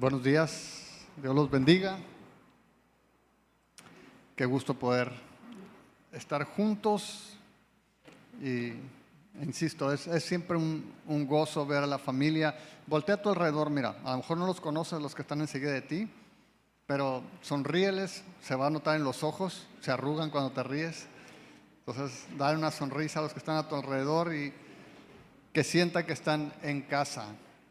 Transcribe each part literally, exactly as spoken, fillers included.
Buenos días, Dios los bendiga. Qué gusto poder estar juntos y insisto, es, es siempre un, un gozo ver a la familia. Voltea a tu alrededor, mira, a lo mejor no los conoces los que están enseguida de ti, pero sonríeles, se va a notar en los ojos, se arrugan cuando te ríes. Entonces, dale una sonrisa a los que están a tu alrededor y que sientan que están en casa.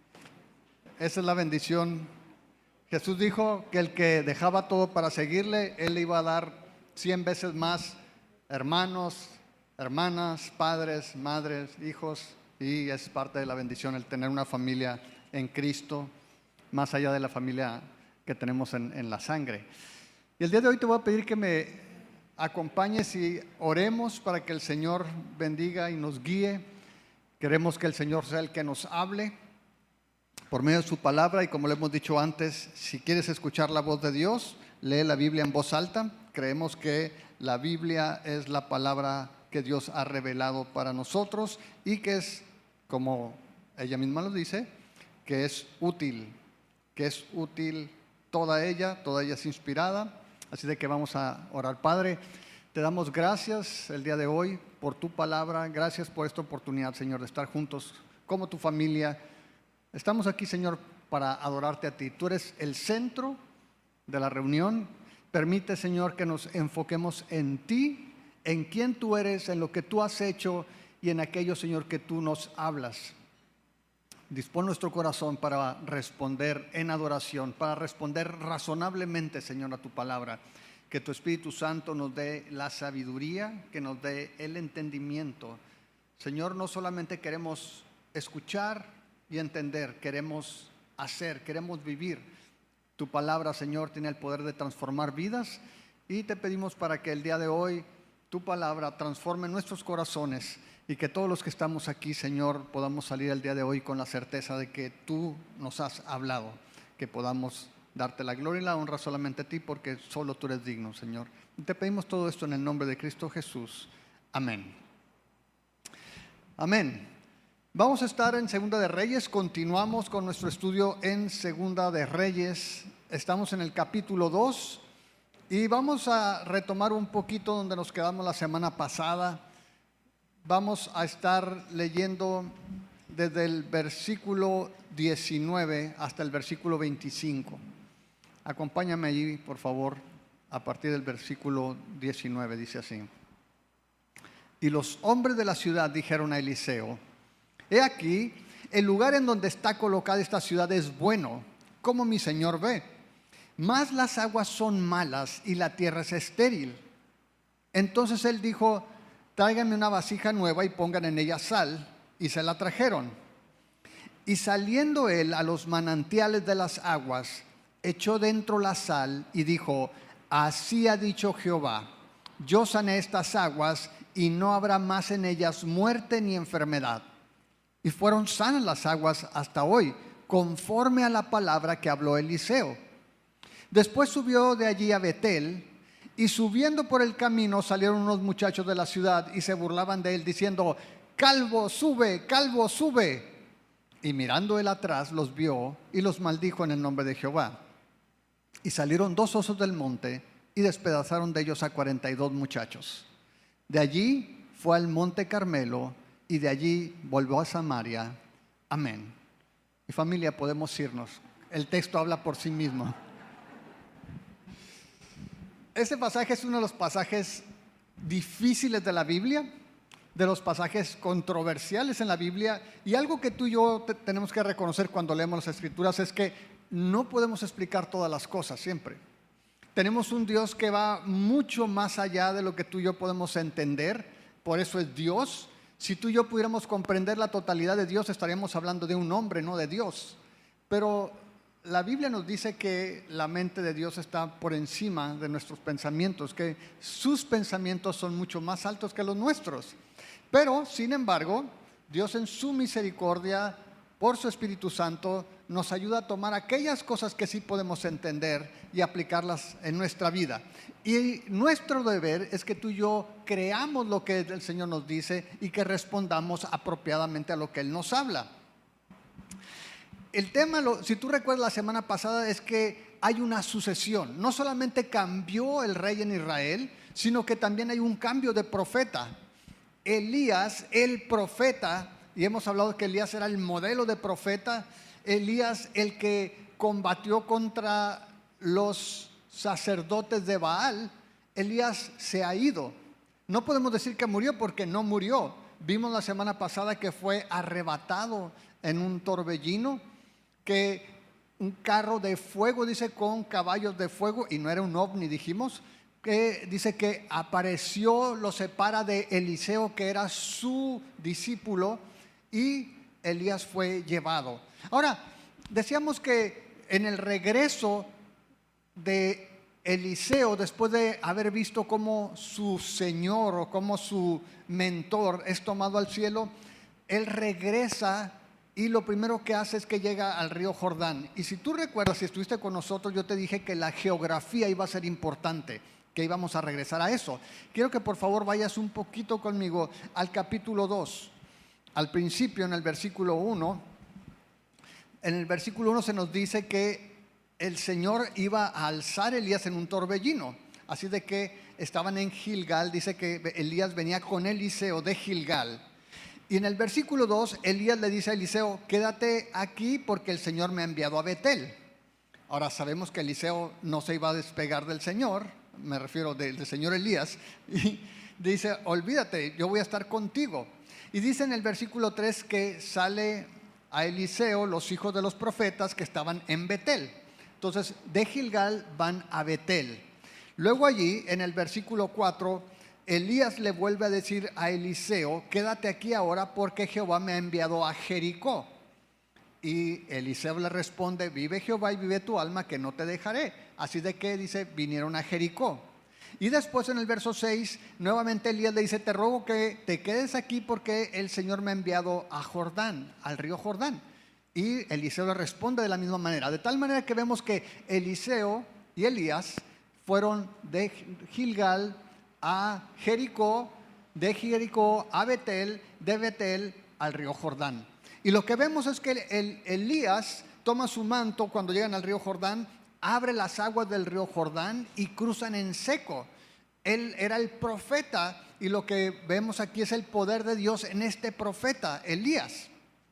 Esa es la bendición. Jesús dijo que el que dejaba todo para seguirle, Él le iba a dar cien veces más hermanos, hermanas, padres, madres, hijos, y es parte de la bendición el tener una familia en Cristo, más allá de la familia que tenemos en, en la sangre. Y el día de hoy te voy a pedir que me acompañes y oremos para que el Señor bendiga y nos guíe. Queremos que el Señor sea el que nos hable por medio de su palabra, y como le hemos dicho antes, si quieres escuchar la voz de Dios, lee la Biblia en voz alta. Creemos que la Biblia es la palabra que Dios ha revelado para nosotros y que es, como ella misma lo dice, que es útil, que es útil toda ella, toda ella es inspirada. Así de que vamos a orar. Padre, te damos gracias el día de hoy por tu palabra, gracias por esta oportunidad, Señor, de estar juntos como tu familia. Estamos aquí, Señor, para adorarte a ti. Tú eres el centro de la reunión. Permite, Señor, que nos enfoquemos en ti, en quién tú eres, en lo que tú has hecho y en aquello, Señor, que tú nos hablas. Dispón nuestro corazón para responder en adoración, para responder razonablemente, Señor, a tu palabra. Que tu Espíritu Santo nos dé la sabiduría, que nos dé el entendimiento. Señor, no solamente queremos escuchar y entender, queremos hacer, queremos vivir. Tu palabra, Señor, tiene el poder de transformar vidas, y te pedimos para que el día de hoy tu palabra transforme nuestros corazones y que todos los que estamos aquí, Señor, podamos salir el día de hoy con la certeza de que tú nos has hablado, que podamos darte la gloria y la honra solamente a ti, porque solo tú eres digno, Señor. Y te pedimos todo esto en el nombre de Cristo Jesús. Amén. Amén. Vamos a estar en Segunda de Reyes, continuamos con nuestro estudio en Segunda de Reyes. Estamos en el capítulo dos y vamos a retomar un poquito donde nos quedamos la semana pasada. Vamos a estar leyendo desde el versículo diecinueve hasta el versículo veinticinco. Acompáñame allí, por favor, a partir del versículo diecinueve, dice así. Y los hombres de la ciudad dijeron a Eliseo: he aquí, el lugar en donde está colocada esta ciudad es bueno, como mi señor ve, mas las aguas son malas y la tierra es estéril. Entonces él dijo: tráiganme una vasija nueva y pongan en ella sal. Y se la trajeron. Y saliendo él a los manantiales de las aguas, echó dentro la sal y dijo: así ha dicho Jehová, yo sané estas aguas y no habrá más en ellas muerte ni enfermedad. Y fueron sanas las aguas hasta hoy, conforme a la palabra que habló Eliseo. Después subió de allí a Betel, y subiendo por el camino salieron unos muchachos de la ciudad y se burlaban de él, diciendo: calvo, sube, calvo, sube. Y mirando él atrás los vio y los maldijo en el nombre de Jehová. Y salieron dos osos del monte y despedazaron de ellos a cuarenta y dos muchachos. De allí fue al monte Carmelo, y de allí volvió a Samaria. Amén. Mi familia, podemos irnos. El texto habla por sí mismo. Este pasaje es uno de los pasajes difíciles de la Biblia, de los pasajes controversiales en la Biblia, y algo que tú y yo te, tenemos que reconocer cuando leemos las Escrituras es que no podemos explicar todas las cosas siempre. Tenemos un Dios que va mucho más allá de lo que tú y yo podemos entender, por eso es Dios. Si tú y yo pudiéramos comprender la totalidad de Dios, estaríamos hablando de un hombre, no de Dios. Pero la Biblia nos dice que la mente de Dios está por encima de nuestros pensamientos, que sus pensamientos son mucho más altos que los nuestros. Pero, sin embargo, Dios en su misericordia, por su Espíritu Santo, nos ayuda a tomar aquellas cosas que sí podemos entender y aplicarlas en nuestra vida. Y nuestro deber es que tú y yo creamos lo que el Señor nos dice y que respondamos apropiadamente a lo que Él nos habla. el tema, lo, si tú recuerdas la semana pasada, es que hay una sucesión. No solamente cambió el rey en Israel, sino que también hay un cambio de profeta. Elías, el profeta, y hemos hablado que Elías era el modelo de profeta. Elías, el que combatió contra los sacerdotes de Baal, Elías se ha ido. No podemos decir que murió porque no murió. Vimos la semana pasada que fue arrebatado en un torbellino, que un carro de fuego, dice, con caballos de fuego, y no era un ovni, dijimos, que dice que apareció, lo separa de Eliseo, que era su discípulo, y Elías fue llevado. Ahora, decíamos que en el regreso de Eliseo, después de haber visto cómo su señor o cómo su mentor es tomado al cielo, él regresa y lo primero que hace es que llega al río Jordán. Y si tú recuerdas, si estuviste con nosotros, yo te dije que la geografía iba a ser importante, que íbamos a regresar a eso. Quiero que por favor vayas un poquito conmigo al capítulo dos. Al principio, en el versículo uno, en el versículo uno se nos dice que el Señor iba a alzar a Elías en un torbellino. Así de que estaban en Gilgal, dice que Elías venía con Eliseo de Gilgal. Y en el versículo dos, Elías le dice a Eliseo, quédate aquí porque el Señor me ha enviado a Betel. Ahora sabemos que Eliseo no se iba a despegar del Señor, me refiero del, del Señor Elías, y dice, olvídate, yo voy a estar contigo. Y dice en el versículo tres que sale a Eliseo los hijos de los profetas que estaban en Betel. Entonces, de Gilgal van a Betel. Luego allí, en el versículo cuatro, Elías le vuelve a decir a Eliseo, quédate aquí ahora porque Jehová me ha enviado a Jericó. Y Eliseo le responde, vive Jehová y vive tu alma que no te dejaré. Así de que dice, vinieron a Jericó. Y después en el verso seis, nuevamente Elías le dice, te ruego que te quedes aquí porque el Señor me ha enviado a Jordán, al río Jordán. Y Eliseo le responde de la misma manera. De tal manera que vemos que Eliseo y Elías fueron de Gilgal a Jericó, de Jericó a Betel, de Betel al río Jordán. Y lo que vemos es que el, Elías toma su manto cuando llegan al río Jordán, abre las aguas del río Jordán y cruzan en seco. Él era el profeta y lo que vemos aquí es el poder de Dios en este profeta, Elías.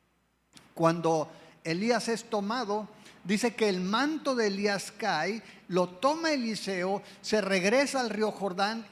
Cuando Elías es tomado, dice que el manto de Elías cae, lo toma Eliseo, se regresa al río Jordán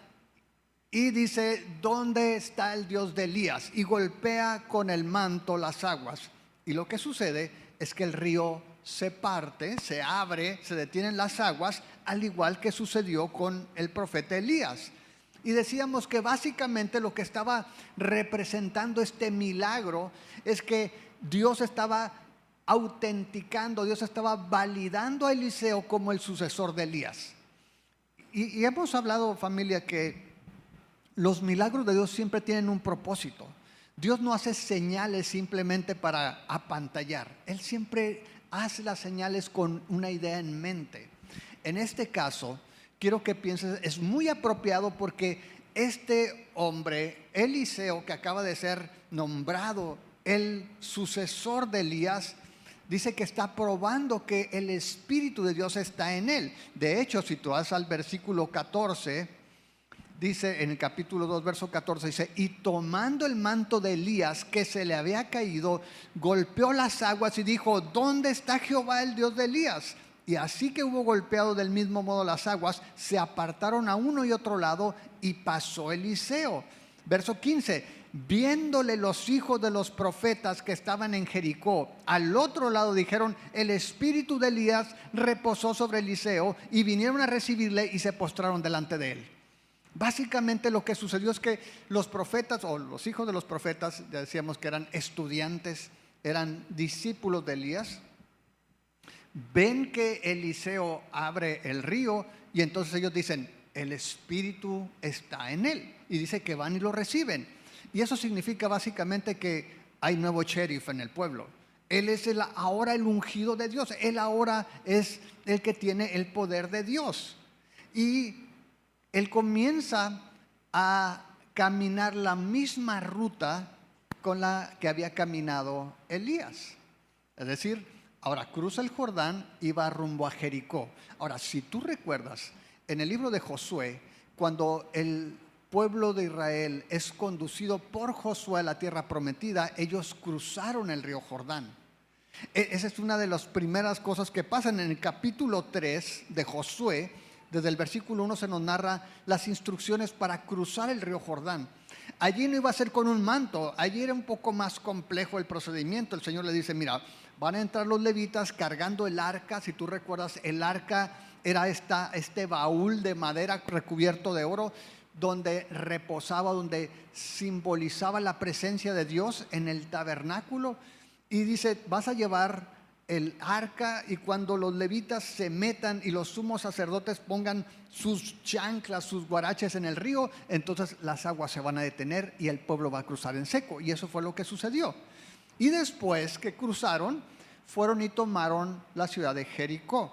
y dice, ¿dónde está el Dios de Elías? Y golpea con el manto las aguas. Y lo que sucede es que el río se parte, se abre, se detienen las aguas, al igual que sucedió con el profeta Elías. Y decíamos que básicamente lo que estaba representando este milagro es que Dios estaba autenticando, Dios estaba validando a Eliseo como el sucesor de Elías. Y, y hemos hablado, familia, que los milagros de Dios siempre tienen un propósito. Dios no hace señales simplemente para apantallar. Él siempre hace las señales con una idea en mente. En este caso, quiero que pienses, es muy apropiado porque este hombre, Eliseo, que acaba de ser nombrado el sucesor de Elías, dice que está probando que el Espíritu de Dios está en él. De hecho, si tú vas al versículo catorce, dice en el capítulo dos, verso catorce, dice, y tomando el manto de Elías que se le había caído, golpeó las aguas y dijo, ¿dónde está Jehová el Dios de Elías? Y así que hubo golpeado del mismo modo las aguas, se apartaron a uno y otro lado y pasó Eliseo. Verso quince, viéndole los hijos de los profetas que estaban en Jericó, al otro lado dijeron, el espíritu de Elías reposó sobre Eliseo, y vinieron a recibirle y se postraron delante de él. Básicamente lo que sucedió es que los profetas o los hijos de los profetas, ya decíamos que eran estudiantes, eran discípulos de Elías, ven que Eliseo abre el río y entonces ellos dicen, el Espíritu está en él, y dice que van y lo reciben. Y eso significa básicamente que hay nuevo sheriff en el pueblo. Él es el, ahora el ungido de Dios, él ahora es el que tiene el poder de Dios. Y él comienza a caminar la misma ruta con la que había caminado Elías. Es decir, Ahora, cruza el Jordán y va rumbo a Jericó. Ahora, si tú recuerdas, en el libro de Josué, cuando el pueblo de Israel es conducido por Josué a la tierra prometida, ellos cruzaron el río Jordán. Esa es una de las primeras cosas que pasan. En el capítulo tres de Josué, desde el versículo uno se nos narra las instrucciones para cruzar el río Jordán. Allí no iba a ser con un manto, allí era un poco más complejo el procedimiento. El Señor le dice, mira, van a entrar los levitas cargando el arca. Si tú recuerdas, el arca era esta, este baúl de madera recubierto de oro, donde reposaba, donde simbolizaba la presencia de Dios en el tabernáculo. Y dice, vas a llevar el arca, y cuando los levitas se metan y los sumos sacerdotes pongan sus chanclas, sus guaraches en el río, entonces las aguas se van a detener y el pueblo va a cruzar en seco. Y eso fue lo que sucedió. Y después que cruzaron, fueron y tomaron la ciudad de Jericó.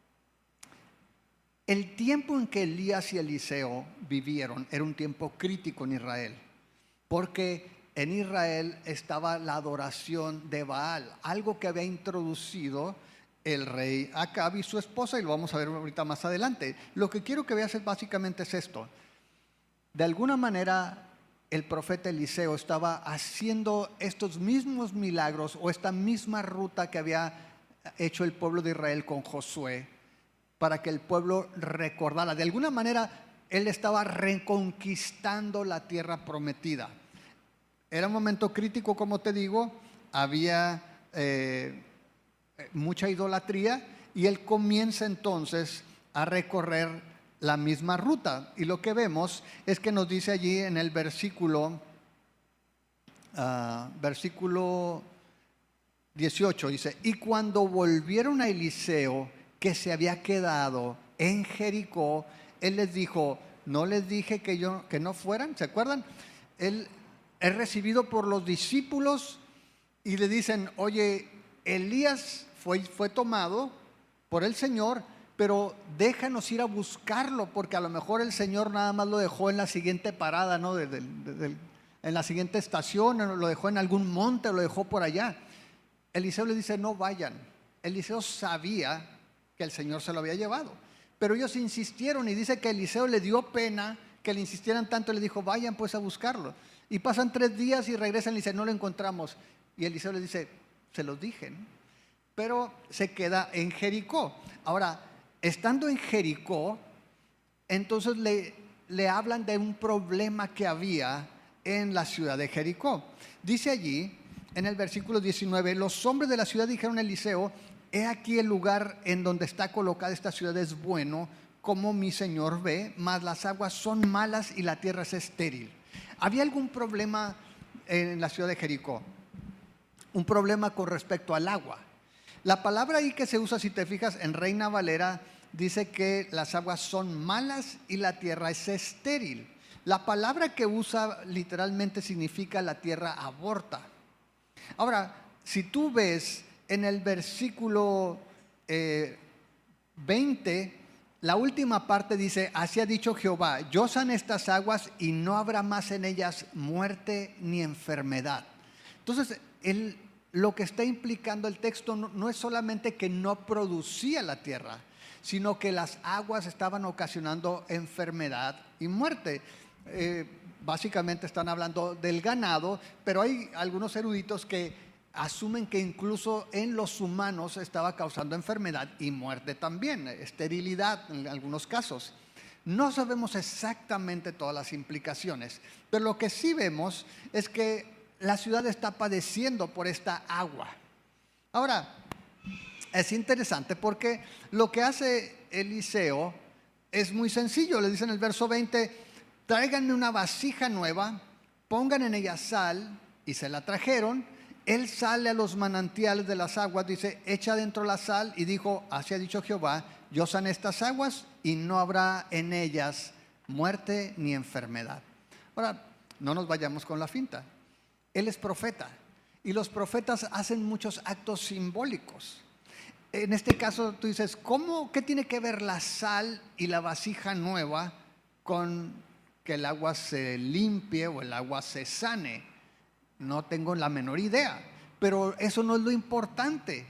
El tiempo en que Elías y Eliseo vivieron era un tiempo crítico en Israel, porque en Israel estaba la adoración de Baal, algo que había introducido el rey Acab y su esposa, y lo vamos a ver ahorita más adelante. Lo que quiero que veas es básicamente es esto. De alguna manera, el profeta Eliseo estaba haciendo estos mismos milagros o esta misma ruta que había hecho el pueblo de Israel con Josué, para que el pueblo recordara. De alguna manera, él estaba reconquistando la tierra prometida. Era un momento crítico, como te digo, había eh, mucha idolatría, y él comienza entonces a recorrer la misma ruta. Y lo que vemos es que nos dice allí en el versículo, uh, versículo dieciocho, dice, y cuando volvieron a Eliseo, que se había quedado en Jericó, él les dijo, ¿no les dije que, yo, que no fueran? ¿Se acuerdan? Él es recibido por los discípulos y le dicen, oye, Elías fue, fue tomado por el Señor, pero déjanos ir a buscarlo, porque a lo mejor el Señor nada más lo dejó en la siguiente parada, ¿no? de, de, de, de, en la siguiente estación, lo dejó en algún monte, lo dejó por allá. Eliseo le dice, no vayan. Eliseo sabía que el Señor se lo había llevado, pero ellos insistieron, y dice que Eliseo le dio pena que le insistieran tanto, le dijo, vayan pues a buscarlo. Y pasan tres días y regresan y dicen, no lo encontramos. Y Eliseo le dice, se los dije, ¿no? Pero se queda en Jericó. Ahora, estando en Jericó, entonces le, le hablan de un problema que había en la ciudad de Jericó. Dice allí, en el versículo diecinueve, los hombres de la ciudad dijeron a Eliseo, he aquí el lugar en donde está colocada esta ciudad es bueno, como mi señor ve, mas las aguas son malas y la tierra es estéril. ¿Había algún problema en la ciudad de Jericó? Un problema con respecto al agua. La palabra ahí que se usa, si te fijas, en Reina Valera, dice que las aguas son malas y la tierra es estéril. La palabra que usa literalmente significa la tierra aborta. Ahora, si tú ves en el versículo eh, veinte, la última parte dice, así ha dicho Jehová, yo sané estas aguas y no habrá más en ellas muerte ni enfermedad. Entonces, el, lo que está implicando el texto no, no es solamente que no producía la tierra, sino que las aguas estaban ocasionando enfermedad y muerte. Eh, básicamente están hablando del ganado, pero hay algunos eruditos que asumen que incluso en los humanos estaba causando enfermedad y muerte también, esterilidad en algunos casos. No sabemos exactamente todas las implicaciones, pero lo que sí vemos es que la ciudad está padeciendo por esta agua. Ahora, es interesante porque lo que hace Eliseo es muy sencillo. Le dice en el verso veinte, tráiganme una vasija nueva, pongan en ella sal, y se la trajeron. Él sale a los manantiales de las aguas, dice, echa dentro la sal, y dijo, así ha dicho Jehová, yo sané estas aguas y no habrá en ellas muerte ni enfermedad. Ahora, no nos vayamos con la finta. Él es profeta, y los profetas hacen muchos actos simbólicos. En este caso tú dices, ¿cómo, qué tiene que ver la sal y la vasija nueva con que el agua se limpie o el agua se sane? No tengo la menor idea, pero eso no es lo importante.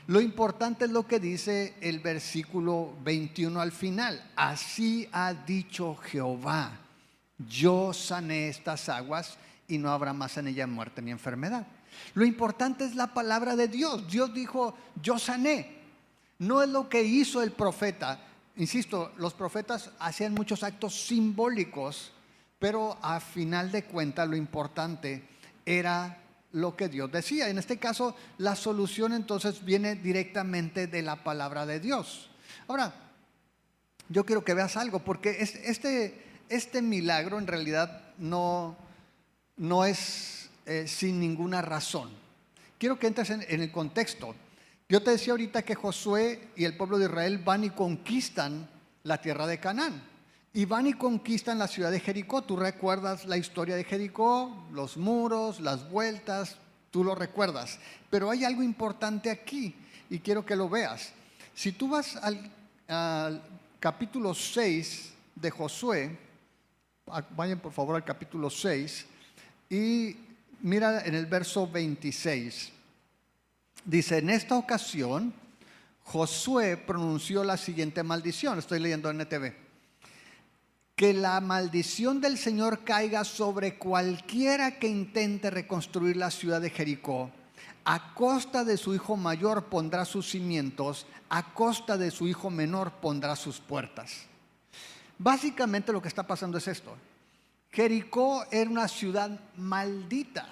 Lo importante es lo que dice el versículo veintiuno al final. Así ha dicho Jehová, yo sané estas aguas y no habrá más en ellas muerte ni enfermedad. Lo importante es la palabra de Dios. Dios dijo, yo sané. No es lo que hizo el profeta. Insisto, los profetas hacían muchos actos simbólicos, pero a final de cuentas lo importante era lo que Dios decía. En este caso, la solución entonces viene directamente de la palabra de Dios. Ahora, yo quiero que veas algo, porque este, este milagro en realidad no, no es eh, sin ninguna razón. Quiero que entres en, en el contexto. Yo te decía ahorita que Josué y el pueblo de Israel van y conquistan la tierra de Canaán. Y van y conquistan la ciudad de Jericó. Tú recuerdas la historia de Jericó, los muros, las vueltas, tú lo recuerdas. Pero hay algo importante aquí y quiero que lo veas. Si tú vas al, al capítulo seis de Josué, vayan por favor al capítulo seis y mira en el verso veintiséis. Dice, en esta ocasión Josué pronunció la siguiente maldición. Estoy leyendo en N T V. Que la maldición del Señor caiga sobre cualquiera que intente reconstruir la ciudad de Jericó. A costa de su hijo mayor pondrá sus cimientos, a costa de su hijo menor pondrá sus puertas. Básicamente lo que está pasando es esto. Jericó era una ciudad maldita.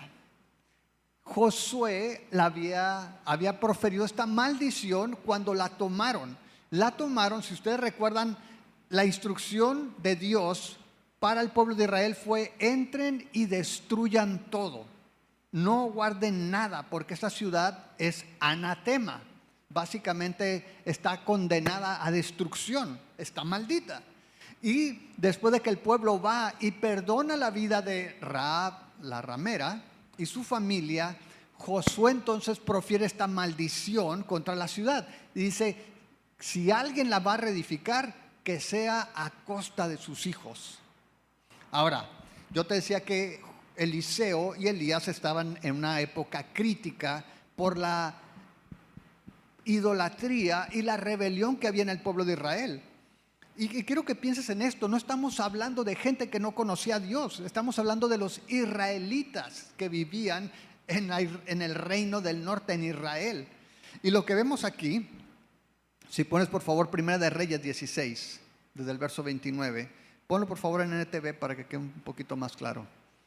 Josué la había, había proferido esta maldición cuando la tomaron. La tomaron, si ustedes recuerdan, la instrucción de Dios para el pueblo de Israel fue: entren y destruyan todo, no guarden nada, porque esta ciudad es anatema, básicamente está condenada a destrucción, está maldita. Y después de que el pueblo va y perdona la vida de Rahab, la ramera, y su familia, Josué entonces profiere esta maldición contra la ciudad y dice: si alguien la va a reedificar, que sea a costa de sus hijos. Ahora, yo te decía que Eliseo y Elías estaban en una época crítica por la idolatría y la rebelión que había en el pueblo de Israel. Y, y quiero que pienses en esto. No estamos hablando de gente que no conocía a Dios. Estamos hablando de los israelitas que vivían en, la, en el reino del norte, en Israel. Y lo que vemos aquí, si pones por favor Primera de Reyes dieciséis, desde el verso veintinueve, ponlo por favor en N T V para que quede un poquito más claro.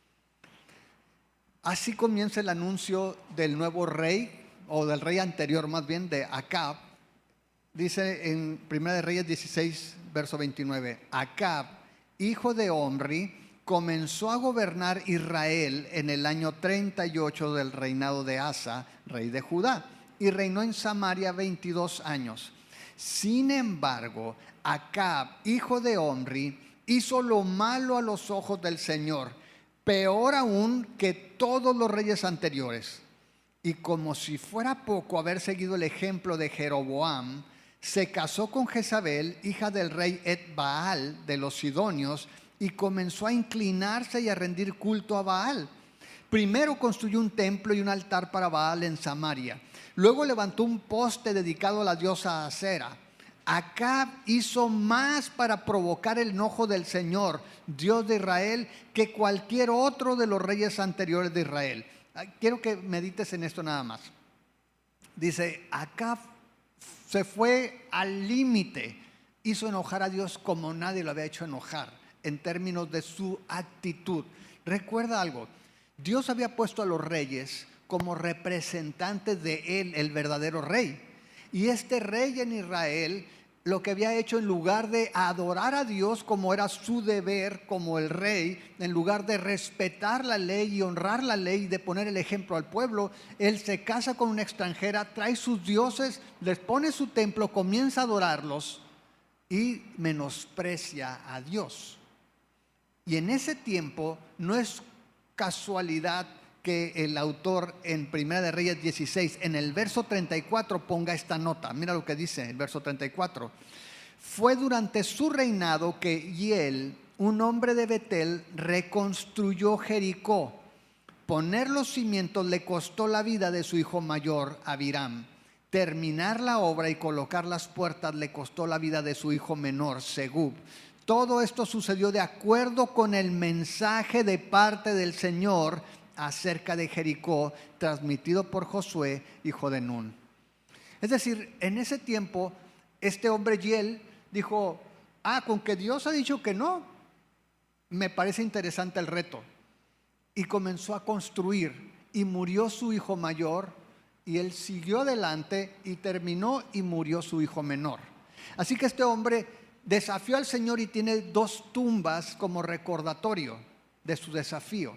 Así comienza el anuncio del nuevo rey, o del rey anterior más bien, de Acab. Dice en Primera de Reyes dieciséis, verso veintinueve, Acab, hijo de Omri, comenzó a gobernar Israel en el año treinta y ocho del reinado de Asa, rey de Judá, y reinó en Samaria veintidós años. Sin embargo, Acab, hijo de Omri, hizo lo malo a los ojos del Señor, peor aún que todos los reyes anteriores. Y como si fuera poco haber seguido el ejemplo de Jeroboam, se casó con Jezabel, hija del rey Et-Baal de los Sidonios, y comenzó a inclinarse y a rendir culto a Baal. Primero construyó un templo y un altar para Baal en Samaria. Luego levantó un poste dedicado a la diosa Asera. Acab hizo más para provocar el enojo del Señor, Dios de Israel, que cualquier otro de los reyes anteriores de Israel. Quiero que medites en esto nada más. Dice, Acab se fue al límite, hizo enojar a Dios como nadie lo había hecho enojar en términos de su actitud. Recuerda algo, Dios había puesto a los reyes como representantes de él, el verdadero rey. Y este rey en Israel, lo que había hecho, en lugar de adorar a Dios como era su deber como el rey, en lugar de respetar la ley y honrar la ley y de poner el ejemplo al pueblo, él se casa con una extranjera, trae sus dioses, les pone su templo, comienza a adorarlos y menosprecia a Dios. Y en ese tiempo no es casualidad que el autor en Primera de Reyes dieciséis, en el verso treinta y cuatro, ponga esta nota. Mira lo que dice el verso treinta y cuatro. Fue durante su reinado que Hiel, un hombre de Betel, reconstruyó Jericó. Poner los cimientos le costó la vida de su hijo mayor, Abiram, Terminar la obra y colocar las puertas le costó la vida de su hijo menor, Segub. Todo esto sucedió de acuerdo con el mensaje de parte del Señor acerca de Jericó, transmitido por Josué, hijo de Nun. Es decir, en ese tiempo, este hombre Hiel dijo, ah, con que Dios ha dicho que no, me parece interesante el reto. Y comenzó a construir, y murió su hijo mayor, y él siguió adelante, y terminó, y murió su hijo menor. Así que este hombre desafió al Señor y tiene dos tumbas como recordatorio de su desafío.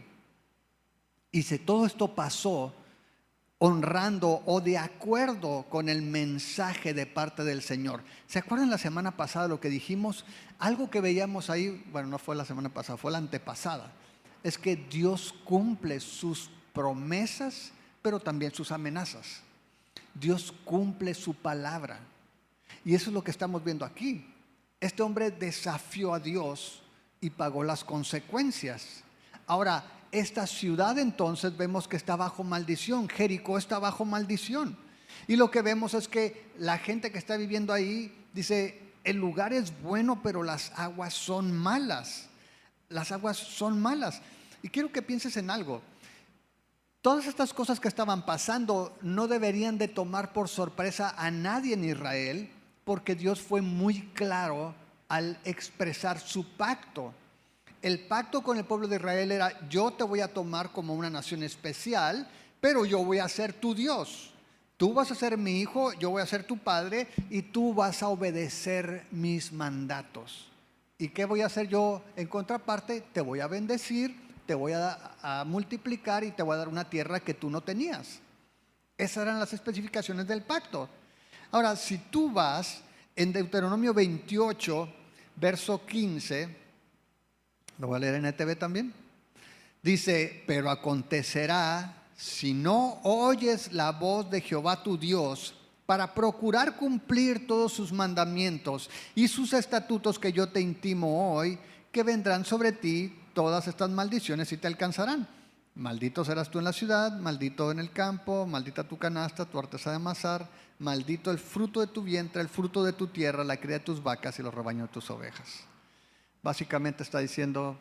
Y si todo esto pasó honrando o de acuerdo con el mensaje de parte del Señor. ¿Se acuerdan la semana pasada lo que dijimos? Algo que veíamos ahí, bueno, no fue la semana pasada, fue la antepasada. Es que Dios cumple sus promesas, pero también sus amenazas. Dios cumple su palabra. Y eso es lo que estamos viendo aquí. Este hombre desafió a Dios y pagó las consecuencias. Ahora, esta ciudad entonces vemos que está bajo maldición. Jericó está bajo maldición. Y lo que vemos es que la gente que está viviendo ahí dice, el lugar es bueno, pero las aguas son malas. Las aguas son malas. Y quiero que pienses en algo. Todas estas cosas que estaban pasando no deberían de tomar por sorpresa a nadie en Israel, porque Dios fue muy claro al expresar su pacto. El pacto con el pueblo de Israel era, yo te voy a tomar como una nación especial, pero yo voy a ser tu Dios. Tú vas a ser mi hijo, yo voy a ser tu padre, y tú vas a obedecer mis mandatos. ¿Y qué voy a hacer yo en contraparte? Te voy a bendecir, te voy a, a multiplicar y te voy a dar una tierra que tú no tenías. Esas eran las especificaciones del pacto. Ahora, si tú vas en Deuteronomio veintiocho, verso quince, lo voy a leer en E T V también. Dice, pero acontecerá si no oyes la voz de Jehová tu Dios para procurar cumplir todos sus mandamientos y sus estatutos que yo te intimo hoy, que vendrán sobre ti todas estas maldiciones y te alcanzarán. Maldito serás tú en la ciudad, maldito en el campo, maldita tu canasta, tu artesa de amasar, maldito el fruto de tu vientre, el fruto de tu tierra, la cría de tus vacas y los rebaños de tus ovejas. Básicamente está diciendo,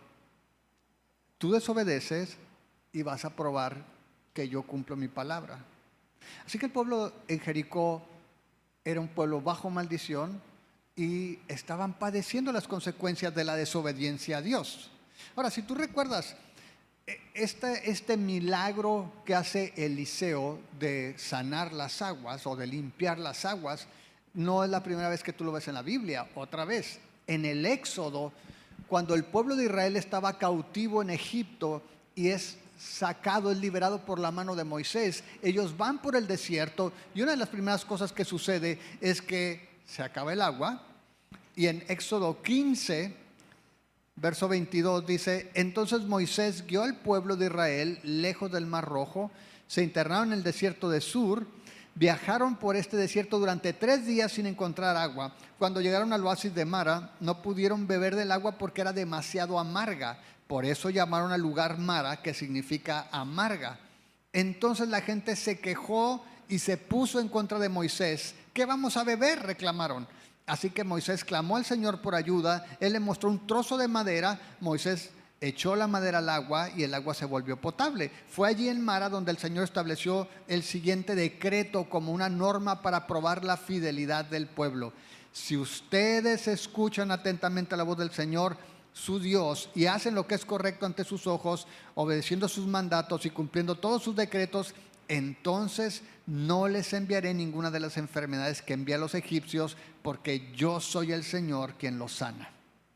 tú desobedeces y vas a probar que yo cumplo mi palabra. Así que el pueblo en Jericó era un pueblo bajo maldición y estaban padeciendo las consecuencias de la desobediencia a Dios. Ahora, si tú recuerdas, este, este milagro que hace Eliseo de sanar las aguas o de limpiar las aguas, no es la primera vez que tú lo ves en la Biblia. Otra vez, en el Éxodo, cuando el pueblo de Israel estaba cautivo en Egipto y es sacado, es liberado por la mano de Moisés, ellos van por el desierto y una de las primeras cosas que sucede es que se acaba el agua. Y en Éxodo quince, verso veintidós dice, entonces Moisés guió al pueblo de Israel lejos del Mar Rojo, se internaron en el desierto de Sur, viajaron por este desierto durante tres días sin encontrar agua. Cuando llegaron al oasis de Mara, no pudieron beber del agua porque era demasiado amarga. Por eso llamaron al lugar Mara, que significa amarga. Entonces la gente se quejó y se puso en contra de Moisés. ¿Qué vamos a beber?, reclamaron. Así que Moisés clamó al Señor por ayuda. Él le mostró un trozo de madera. Moisés echó la madera al agua y el agua se volvió potable. Fue allí en Mara donde el Señor estableció el siguiente decreto como una norma para probar la fidelidad del pueblo. Si ustedes escuchan atentamente la voz del Señor, su Dios, y hacen lo que es correcto ante sus ojos, obedeciendo sus mandatos y cumpliendo todos sus decretos, entonces no les enviaré ninguna de las enfermedades que envié a los egipcios, porque yo soy el Señor quien los sana.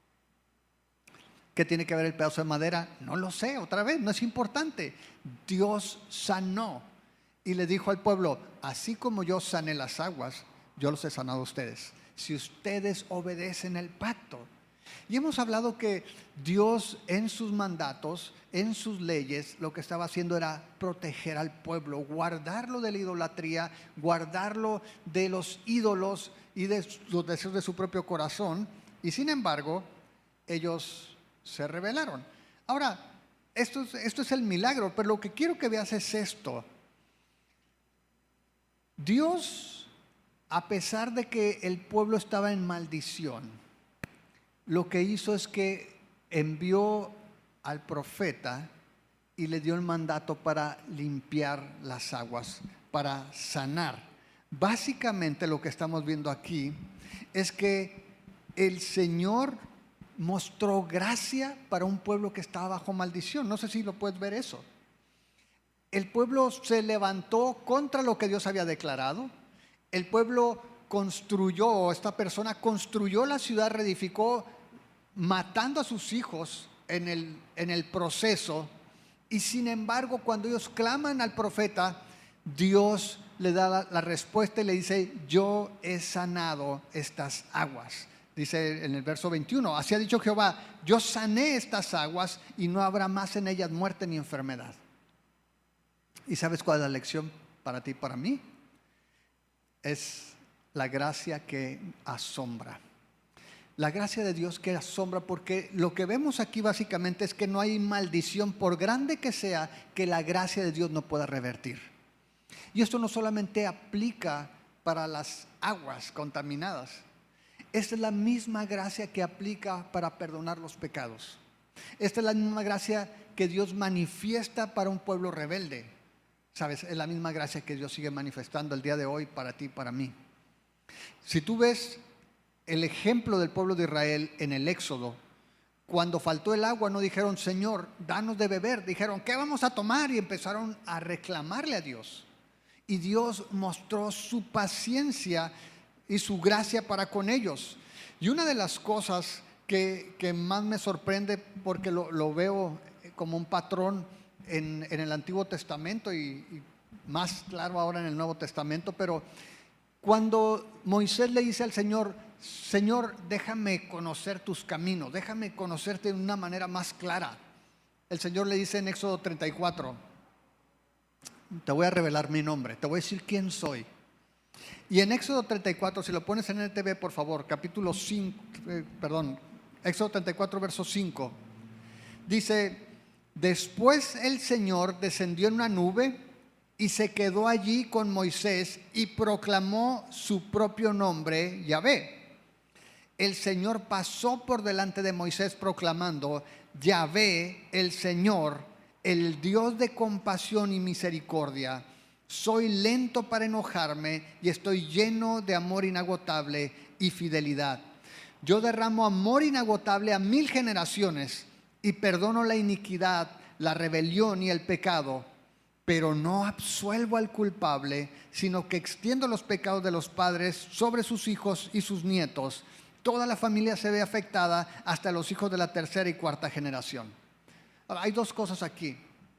¿Qué tiene que ver el pedazo de madera? No lo sé, otra vez, no es importante. Dios sanó y le dijo al pueblo, así como yo sané las aguas, yo los he sanado a ustedes, si ustedes obedecen el pacto. Y hemos hablado que Dios en sus mandatos, en sus leyes, lo que estaba haciendo era proteger al pueblo, guardarlo de la idolatría, guardarlo de los ídolos y de los deseos de su propio corazón. Y sin embargo, ellos se rebelaron. Ahora, esto es, esto es el milagro, pero lo que quiero que veas es esto. Dios a pesar de que el pueblo estaba en maldición, lo que hizo es que envió al profeta y le dio el mandato para limpiar las aguas, para sanar. Básicamente lo que estamos viendo aquí es que el Señor mostró gracia para un pueblo que estaba bajo maldición. No sé si lo puedes ver eso. El pueblo se levantó contra lo que Dios había declarado. El pueblo construyó, esta persona construyó la ciudad, reedificó, matando a sus hijos en el, en el proceso. Y sin embargo, cuando ellos claman al profeta, Dios le da la, la respuesta y le dice: yo he sanado estas aguas. Dice en el verso veintiuno: así ha dicho Jehová, yo sané estas aguas y no habrá más en ellas muerte ni enfermedad. ¿Y sabes cuál es la lección para ti y para mí? Es la gracia que asombra. La gracia de Dios que asombra, porque lo que vemos aquí básicamente es que no hay maldición, por grande que sea, que la gracia de Dios no pueda revertir. Y esto no solamente aplica para las aguas contaminadas. Esta es la misma gracia que aplica para perdonar los pecados. Esta es la misma gracia que Dios manifiesta para un pueblo rebelde. ¿Sabes? Es la misma gracia que Dios sigue manifestando el día de hoy para ti y para mí. Si tú ves el ejemplo del pueblo de Israel en el Éxodo, cuando faltó el agua no dijeron: Señor, danos de beber. Dijeron: ¿qué vamos a tomar? Y empezaron a reclamarle a Dios. Y Dios mostró su paciencia y su gracia para con ellos. Y una de las cosas que, que más me sorprende, porque lo, lo veo como un patrón en, en el Antiguo Testamento y, y más claro ahora en el Nuevo Testamento, pero cuando Moisés le dice al Señor: Señor, déjame conocer tus caminos, déjame conocerte de una manera más clara, el Señor le dice en Éxodo treinta y cuatro: te voy a revelar mi nombre, te voy a decir quién soy. Y en Éxodo treinta y cuatro, si lo pones en N T V por favor, capítulo cinco, eh, perdón, Éxodo treinta y cuatro, verso cinco, dice: después el Señor descendió en una nube y se quedó allí con Moisés y proclamó su propio nombre, Yahvé. El Señor pasó por delante de Moisés proclamando: Yahvé, el Señor, el Dios de compasión y misericordia. Soy lento para enojarme y estoy lleno de amor inagotable y fidelidad. Yo derramo amor inagotable a mil generaciones y perdono la iniquidad, la rebelión y el pecado, pero no absuelvo al culpable, sino que extiendo los pecados de los padres sobre sus hijos y sus nietos. Toda la familia se ve afectada, hasta los hijos de la tercera y cuarta generación. Ahora, hay dos cosas aquí.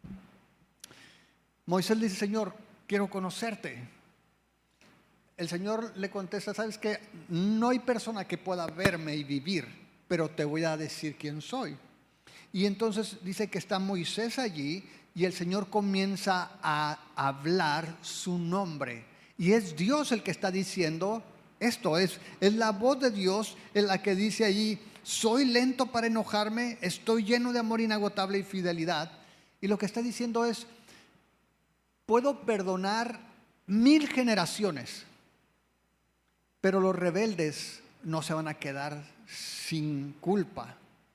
Moisés dice: Señor, quiero conocerte. El Señor le contesta: sabes que no hay persona que pueda verme y vivir, pero te voy a decir quién soy. Y entonces dice que está Moisés allí y el Señor comienza a hablar su nombre. Y es Dios el que está diciendo esto, es, es la voz de Dios en la que dice allí: soy lento para enojarme, estoy lleno de amor inagotable y fidelidad. Y lo que está diciendo es: puedo perdonar mil generaciones, pero los rebeldes no se van a quedar sin culpa.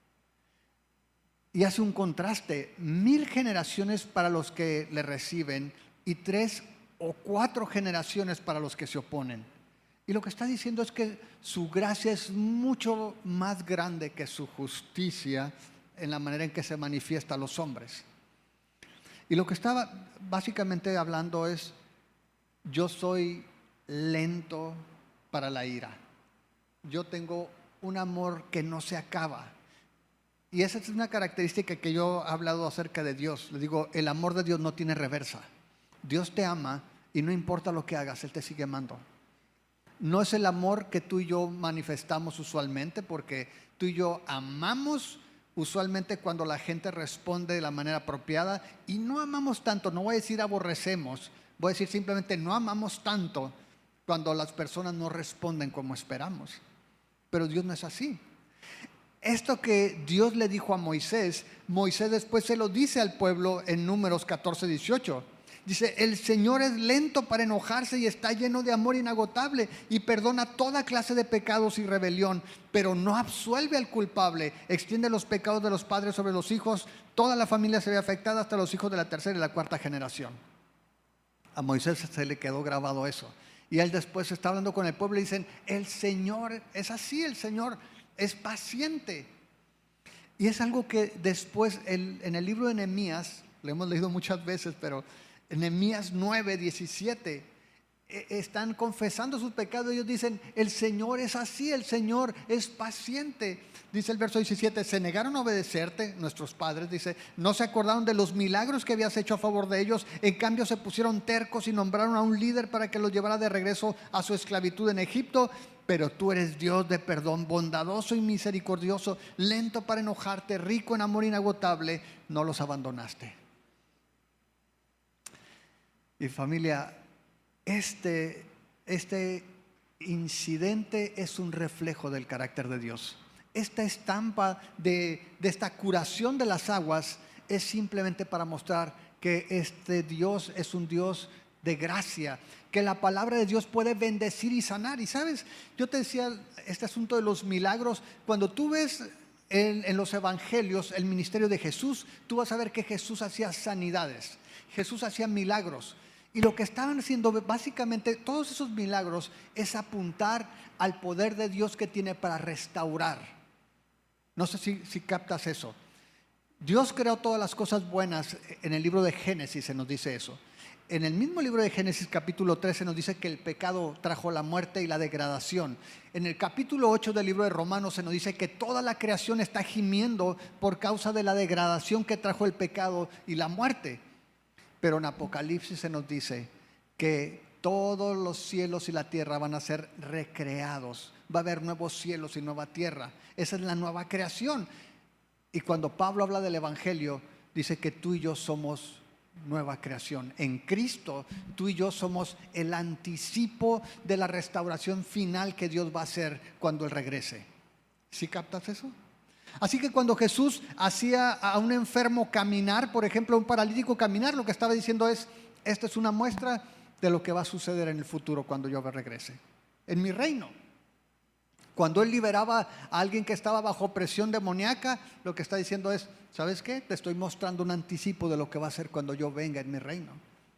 Y hace un contraste: mil generaciones para los que le reciben y tres o cuatro generaciones para los que se oponen. Y lo que está diciendo es que su gracia es mucho más grande que su justicia en la manera en que se manifiesta a los hombres. Y lo que estaba básicamente hablando es: yo soy lento para la ira. Yo tengo un amor que no se acaba. Y esa es una característica que yo he hablado acerca de Dios. Le digo: el amor de Dios no tiene reversa. Dios te ama y no importa lo que hagas, Él te sigue amando. No es el amor que tú y yo manifestamos usualmente, porque tú y yo amamos usualmente cuando la gente responde de la manera apropiada, y no amamos tanto, no voy a decir aborrecemos, voy a decir simplemente no amamos tanto cuando las personas no responden como esperamos. Pero Dios no es así. Esto que Dios le dijo a Moisés, Moisés después se lo dice al pueblo en Números catorce, dieciocho. Dice, el Señor es lento para enojarse y está lleno de amor inagotable y perdona toda clase de pecados y rebelión, pero no absuelve al culpable, extiende los pecados de los padres sobre los hijos, toda la familia se ve afectada hasta los hijos de la tercera y la cuarta generación. A Moisés se le quedó grabado eso. Y él después está hablando con el pueblo y dicen, el Señor es así, el Señor es paciente. Y es algo que después el, en el libro de Nehemías, lo hemos leído muchas veces, pero en Nehemías nueve, diecisiete, eh, están confesando sus pecados. Ellos dicen, el Señor es así, el Señor es paciente. Dice el verso diecisiete, se negaron a obedecerte, nuestros padres, dice, no se acordaron de los milagros que habías hecho a favor de ellos, en cambio se pusieron tercos y nombraron a un líder para que los llevara de regreso a su esclavitud en Egipto. Pero tú eres Dios de perdón, bondadoso y misericordioso, lento para enojarte, rico en amor inagotable, no los abandonaste. Y familia, este, este incidente es un reflejo del carácter de Dios. Esta estampa de, de esta curación de las aguas es simplemente para mostrar que este Dios es un Dios de gracia, que la palabra de Dios puede bendecir y sanar. Y sabes, yo te decía este asunto de los milagros, cuando tú ves en, en los evangelios el ministerio de Jesús, tú vas a ver que Jesús hacía sanidades, Jesús hacía milagros. Y lo que estaban haciendo básicamente todos esos milagros es apuntar al poder de Dios que tiene para restaurar. No sé si, si captas eso. Dios creó todas las cosas buenas. En el libro de Génesis se nos dice eso. En el mismo libro de Génesis capítulo trece nos dice que el pecado trajo la muerte y la degradación. En el capítulo ocho del libro de Romanos se nos dice que toda la creación está gimiendo por causa de la degradación que trajo el pecado y la muerte. Pero en Apocalipsis se nos dice que todos los cielos y la tierra van a ser recreados. Va a haber nuevos cielos y nueva tierra. Esa es la nueva creación. Y cuando Pablo habla del Evangelio, dice que tú y yo somos nueva creación. En Cristo, tú y yo somos el anticipo de la restauración final que Dios va a hacer cuando Él regrese. ¿Sí captas eso? Así que cuando Jesús hacía a un enfermo caminar, por ejemplo, a un paralítico caminar, lo que estaba diciendo es, esta es una muestra de lo que va a suceder en el futuro cuando yo regrese, en mi reino. Cuando Él liberaba a alguien que estaba bajo presión demoníaca, lo que está diciendo es, ¿sabes qué? Te estoy mostrando un anticipo de lo que va a ser cuando yo venga en mi reino.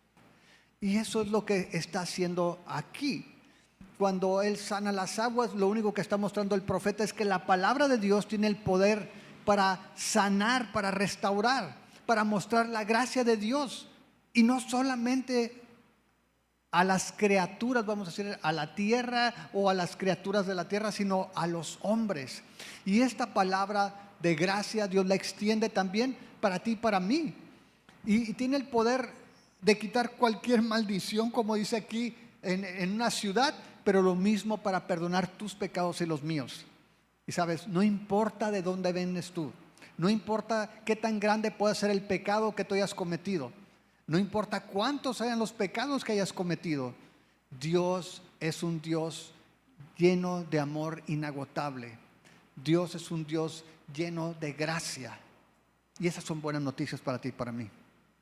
Y eso es lo que está haciendo aquí. Cuando Él sana las aguas, lo único que está mostrando el profeta es que la palabra de Dios tiene el poder para sanar, para restaurar, para mostrar la gracia de Dios. Y no solamente a las criaturas, vamos a decir, a la tierra o a las criaturas de la tierra, sino a los hombres. Y esta palabra de gracia Dios la extiende también para ti y para mí. Y, y tiene el poder de quitar cualquier maldición, como dice aquí, en, en una ciudad, pero lo mismo para perdonar tus pecados y los míos. Y sabes, no importa de dónde vienes tú, no importa qué tan grande pueda ser el pecado que tú hayas cometido, no importa cuántos sean los pecados que hayas cometido, Dios es un Dios lleno de amor inagotable. Dios es un Dios lleno de gracia. Y esas son buenas noticias para ti y para mí.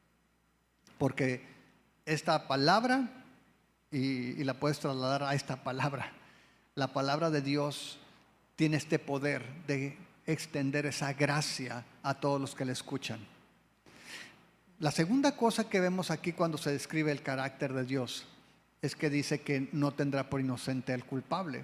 Porque esta palabra, y, y la puedes trasladar a esta palabra, la palabra de Dios tiene este poder de extender esa gracia a todos los que le escuchan. La segunda cosa que vemos aquí cuando se describe el carácter de Dios es que dice que no tendrá por inocente al culpable.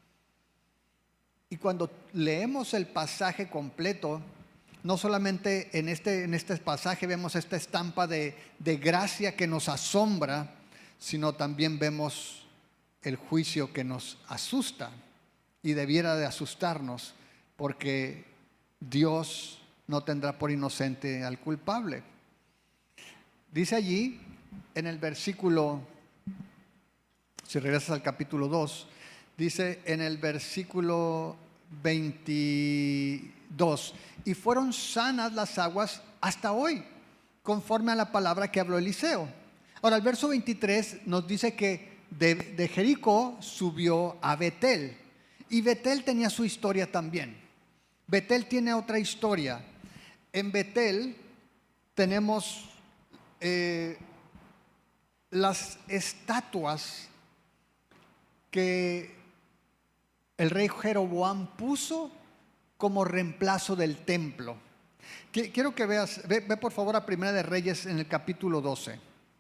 Y cuando leemos el pasaje completo, no solamente en este, en este pasaje vemos esta estampa de, de gracia que nos asombra, sino también vemos el juicio que nos asusta y debiera de asustarnos, porque Dios no tendrá por inocente al culpable. Dice allí en el versículo, si regresas al capítulo dos, dice en el versículo veintidós, y fueron sanas las aguas hasta hoy, conforme a la palabra que habló Eliseo. Ahora el verso veintitrés nos dice que de, de Jericó subió a Betel, y Betel tenía su historia también. Betel tiene otra historia. En Betel tenemos eh, las estatuas que el rey Jeroboam puso como reemplazo del templo. Quiero que veas, ve, ve por favor a Primera de Reyes en el capítulo doce.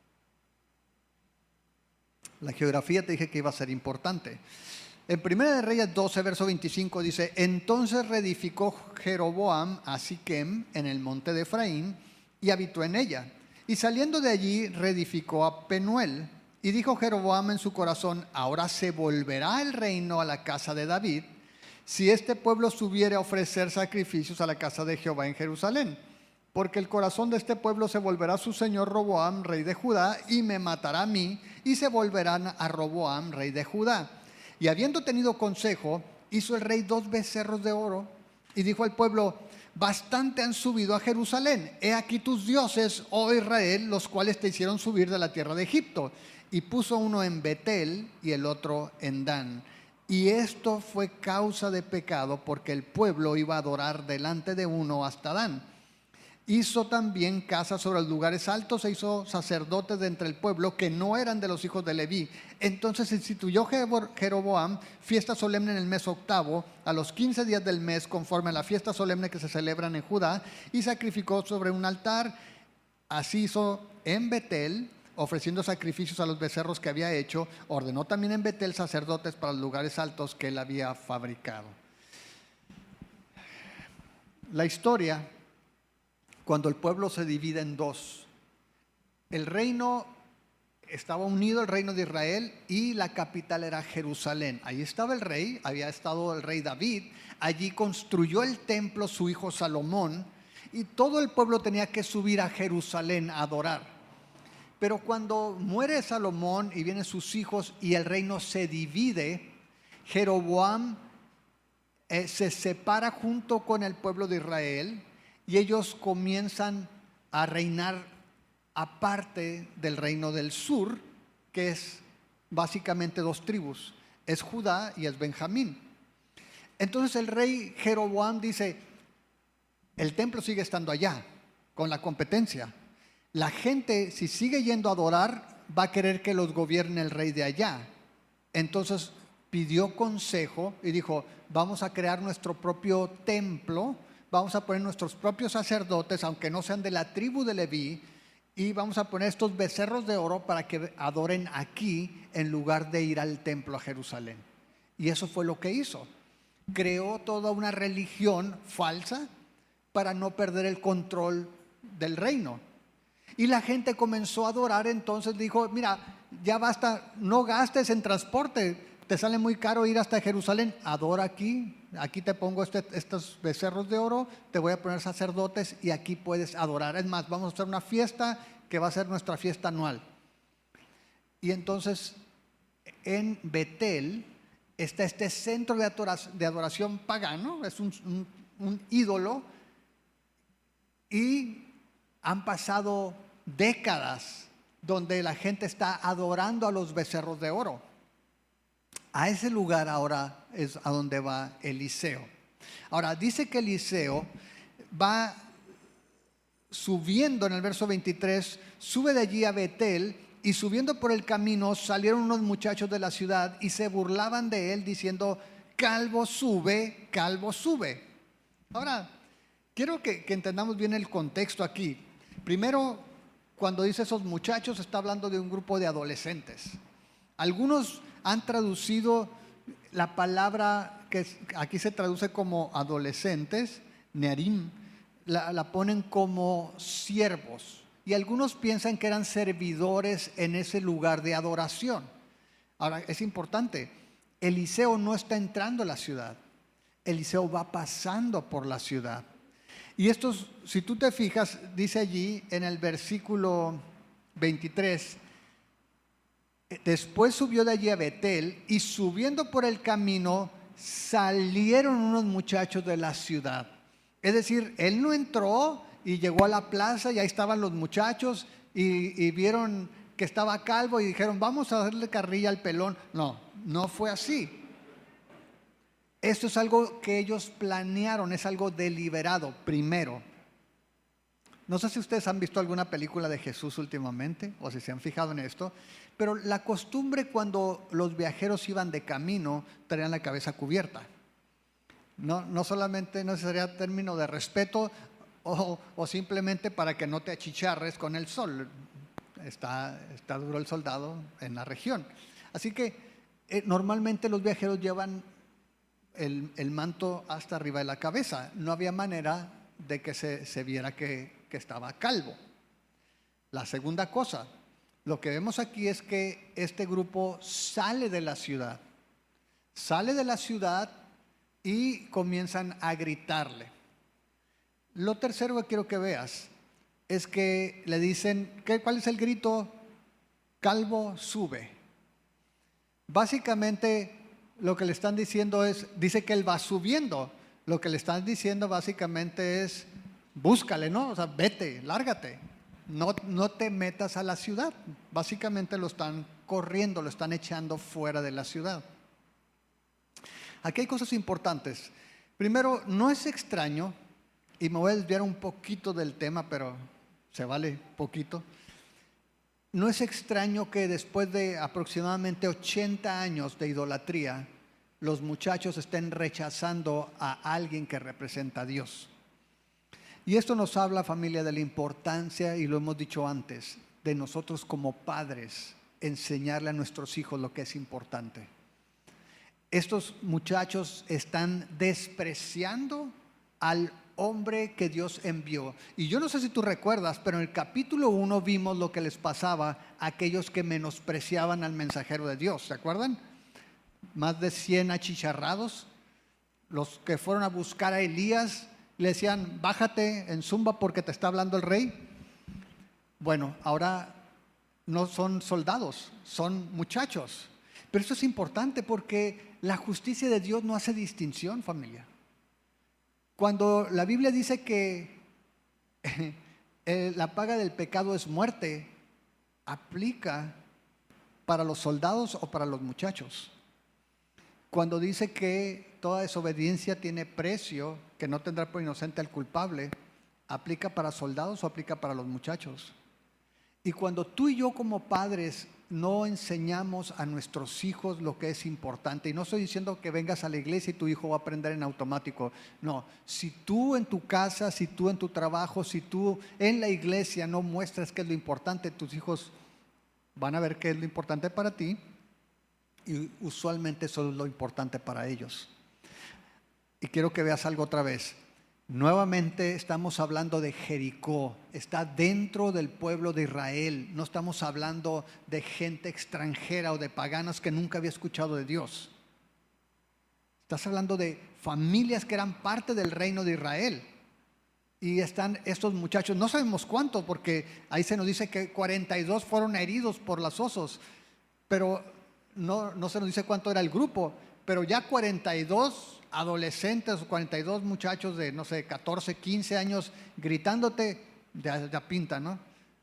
La geografía te dije que iba a ser importante. En Primera de Reyes doce, verso veinticinco dice: entonces reedificó Jeroboam a Siquem en el monte de Efraín y habitó en ella. Y saliendo de allí reedificó a Penuel. Y dijo Jeroboam en su corazón: ahora se volverá el reino a la casa de David, si este pueblo subiere a ofrecer sacrificios a la casa de Jehová en Jerusalén. Porque el corazón de este pueblo se volverá a su señor Roboam, rey de Judá, y me matará a mí, y se volverán a Roboam, rey de Judá. Y habiendo tenido consejo, hizo el rey dos becerros de oro, y dijo al pueblo: bastante han subido a Jerusalén. He aquí tus dioses, oh Israel, los cuales te hicieron subir de la tierra de Egipto. Y puso uno en Betel y el otro en Dan. Y esto fue causa de pecado, porque el pueblo iba a adorar delante de uno hasta Dan. Hizo también casas sobre los lugares altos, e hizo sacerdotes de entre el pueblo que no eran de los hijos de Leví. Entonces instituyó Jeroboam fiesta solemne en el mes octavo, a los quince días del mes, conforme a la fiesta solemne que se celebran en Judá, y sacrificó sobre un altar. Así hizo en Betel, ofreciendo sacrificios a los becerros que había hecho. Ordenó también en Betel sacerdotes para los lugares altos que él había fabricado. La historia, cuando el pueblo se divide en dos, el reino estaba unido, el reino de Israel, y la capital era Jerusalén. Ahí estaba el rey, había estado el rey David, allí construyó el templo su hijo Salomón, y todo el pueblo tenía que subir a Jerusalén a adorar. Pero cuando muere Salomón y vienen sus hijos y el reino se divide, Jeroboam eh, se separa junto con el pueblo de Israel, y ellos comienzan a reinar aparte del reino del sur, que es básicamente dos tribus, es Judá y es Benjamín. Entonces el rey Jeroboam dice: el templo sigue estando allá, con la competencia. La gente, si sigue yendo a adorar, va a querer que los gobierne el rey de allá. Entonces pidió consejo y dijo: vamos a crear nuestro propio templo, vamos a poner nuestros propios sacerdotes, aunque no sean de la tribu de Leví, y vamos a poner estos becerros de oro para que adoren aquí en lugar de ir al templo a Jerusalén. Y eso fue lo que hizo. Creó toda una religión falsa para no perder el control del reino. Y la gente comenzó a adorar. Entonces dijo: mira, ya basta, no gastes en transporte, te sale muy caro ir hasta Jerusalén, adora aquí, aquí te pongo este, estos becerros de oro, te voy a poner sacerdotes y aquí puedes adorar. Es más, vamos a hacer una fiesta que va a ser nuestra fiesta anual. Y entonces en Betel está este centro de adoración, de adoración pagano, es un, un, un ídolo, y han pasado décadas donde la gente está adorando a los becerros de oro. A ese lugar ahora es a donde va Eliseo. Ahora dice que Eliseo va subiendo en el verso veintitrés, sube de allí a Betel, y subiendo por el camino salieron unos muchachos de la ciudad y se burlaban de él diciendo: calvo sube, calvo sube. Ahora, quiero que, que entendamos bien el contexto aquí. Primero, cuando dice esos muchachos, está hablando de un grupo de adolescentes. Algunos han traducido la palabra que aquí se traduce como adolescentes, nearim, la, la ponen como siervos. Y algunos piensan que eran servidores en ese lugar de adoración. Ahora, es importante, Eliseo no está entrando a la ciudad. Eliseo va pasando por la ciudad. Y estos, si tú te fijas, dice allí en el versículo veintitrés, después subió de allí a Betel, y subiendo por el camino salieron unos muchachos de la ciudad. Es decir, él no entró y llegó a la plaza y ahí estaban los muchachos y, y vieron que estaba calvo y dijeron: vamos a darle carrilla al pelón. No, no fue así. Esto es algo que ellos planearon, es algo deliberado. Primero, No sé si ustedes han visto alguna película de Jesús últimamente o si se han fijado en esto, pero la costumbre cuando los viajeros iban de camino traían la cabeza cubierta. No, no solamente no sería término de respeto o, o simplemente para que no te achicharres con el sol. Está, está duro el soldado en la región. Así que eh, normalmente los viajeros llevan el, el manto hasta arriba de la cabeza. No había manera de que se, se viera que, que estaba calvo. La segunda cosa, lo que vemos aquí es que este grupo sale de la ciudad. Sale de la ciudad y comienzan a gritarle. Lo tercero que quiero que veas es que le dicen, ¿qué, ¿cuál es el grito? Calvo, sube. Básicamente lo que le están diciendo es, dice que él va subiendo. Lo que le están diciendo básicamente es, búscale, ¿no? O sea, vete, lárgate. No, no te metas a la ciudad. Básicamente lo están corriendo, lo están echando fuera de la ciudad. Aquí hay cosas importantes. Primero, no es extraño, y me voy a desviar un poquito del tema, pero se vale poquito. No es extraño que después de aproximadamente ochenta años de idolatría, los muchachos estén rechazando a alguien que representa a Dios. Y esto nos habla, familia, de la importancia, y lo hemos dicho antes, de nosotros como padres enseñarle a nuestros hijos lo que es importante. Estos muchachos están despreciando al hombre que Dios envió. Y yo no sé si tú recuerdas, pero en el capítulo uno vimos lo que les pasaba a aquellos que menospreciaban al mensajero de Dios. ¿Se acuerdan? Más de cien achicharrados, los que fueron a buscar a Elías, le decían, bájate en zumba porque te está hablando el rey. Bueno, ahora no son soldados, son muchachos. Pero eso es importante porque la justicia de Dios no hace distinción, familia. Cuando la Biblia dice que la paga del pecado es muerte, aplica para los soldados o para los muchachos. Cuando dice que toda desobediencia tiene precio, que no tendrá por inocente al culpable, ¿aplica para soldados o aplica para los muchachos? Y cuando tú y yo como padres no enseñamos a nuestros hijos lo que es importante, y no estoy diciendo que vengas a la iglesia y tu hijo va a aprender en automático, no, si tú en tu casa, si tú en tu trabajo, si tú en la iglesia no muestras qué es lo importante, tus hijos van a ver qué es lo importante para ti, y usualmente eso es lo importante para ellos. Y quiero que veas algo otra vez. Nuevamente estamos hablando de Jericó, está dentro del pueblo de Israel, no estamos hablando de gente extranjera o de paganos que nunca había escuchado de Dios. Estás hablando de familias que eran parte del reino de Israel. Y están estos muchachos, no sabemos cuántos, porque ahí se nos dice que cuarenta y dos fueron heridos por los osos, pero no, no se nos dice cuánto era el grupo, pero ya cuarenta y dos adolescentes o cuarenta y dos muchachos de, no sé, catorce, quince años gritándote, ya, ya pinta, ¿no?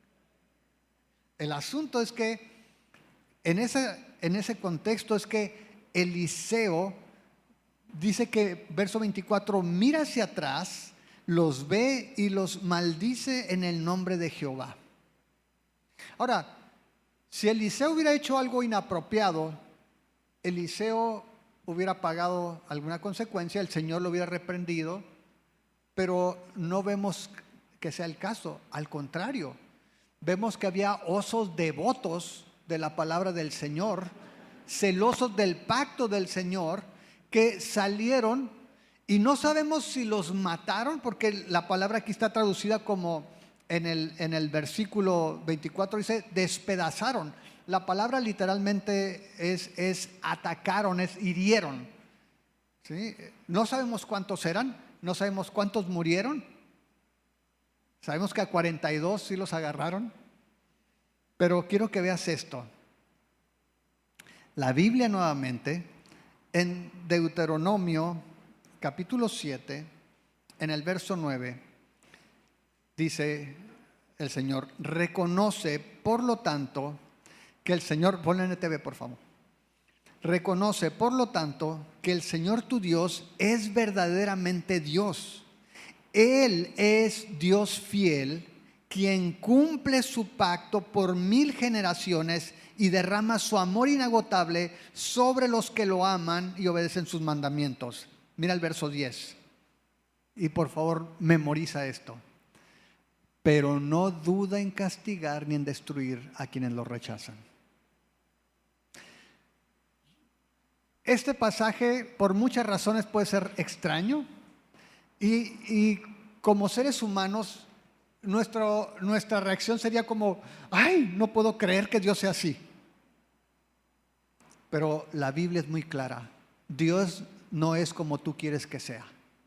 El asunto es que en ese, en ese contexto es que Eliseo dice que, verso veinticuatro, mira hacia atrás, los ve y los maldice en el nombre de Jehová. Ahora, si Eliseo hubiera hecho algo inapropiado, Eliseo hubiera pagado alguna consecuencia, el Señor lo hubiera reprendido, pero no vemos que sea el caso. Al contrario, vemos que había osos devotos de la palabra del Señor, celosos del pacto del Señor, que salieron, y no sabemos si los mataron, porque la palabra aquí está traducida como en el, en el versículo veinticuatro dice despedazaron. La palabra literalmente es, es atacaron, es hirieron. ¿Sí? No sabemos cuántos eran, no sabemos cuántos murieron. Sabemos que a cuarenta y dos sí los agarraron. Pero quiero que veas esto. La Biblia nuevamente, en Deuteronomio capítulo siete, en el verso nueve, dice el Señor, reconoce por lo tanto que el Señor, ponle en N T V por favor, reconoce por lo tanto que el Señor tu Dios es verdaderamente Dios. Él es Dios fiel quien cumple su pacto por mil generaciones y derrama su amor inagotable sobre los que lo aman y obedecen sus mandamientos. Mira el verso diez. Y por favor, memoriza esto. Pero no duda en castigar ni en destruir a quienes lo rechazan. Este pasaje, por muchas razones, puede ser extraño. Y, y como seres humanos, nuestro, nuestra reacción sería como, ¡ay, no puedo creer que Dios sea así! Pero la Biblia es muy clara. Dios no es como tú quieres que sea.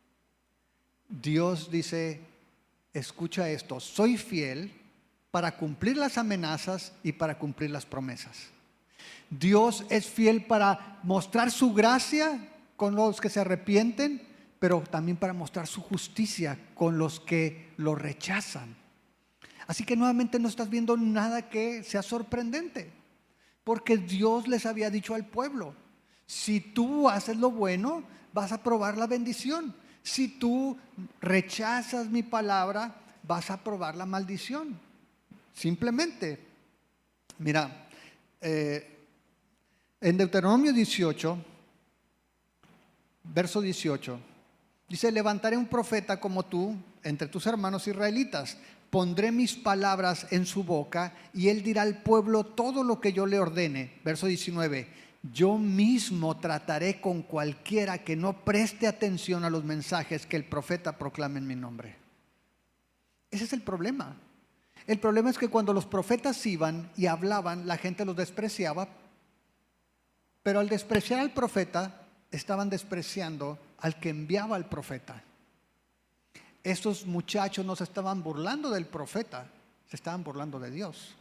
Dios dice, escucha esto, soy fiel para cumplir las amenazas y para cumplir las promesas. Dios es fiel para mostrar su gracia con los que se arrepienten, pero también para mostrar su justicia con los que lo rechazan. Así que nuevamente no estás viendo nada que sea sorprendente, porque Dios les había dicho al pueblo, si tú haces lo bueno, vas a probar la bendición. Si tú rechazas mi palabra, vas a probar la maldición. Simplemente, mira, eh, en Deuteronomio dieciocho, verso dieciocho, dice, levantaré un profeta como tú entre tus hermanos israelitas. Pondré mis palabras en su boca y él dirá al pueblo todo lo que yo le ordene. Verso diecinueve, yo mismo trataré con cualquiera que no preste atención a los mensajes que el profeta proclame en mi nombre. Ese es el problema. El problema es que cuando los profetas iban y hablaban, la gente los despreciaba, pero al despreciar al profeta, estaban despreciando al que enviaba al profeta. Estos muchachos no se estaban burlando del profeta, se estaban burlando de Dios.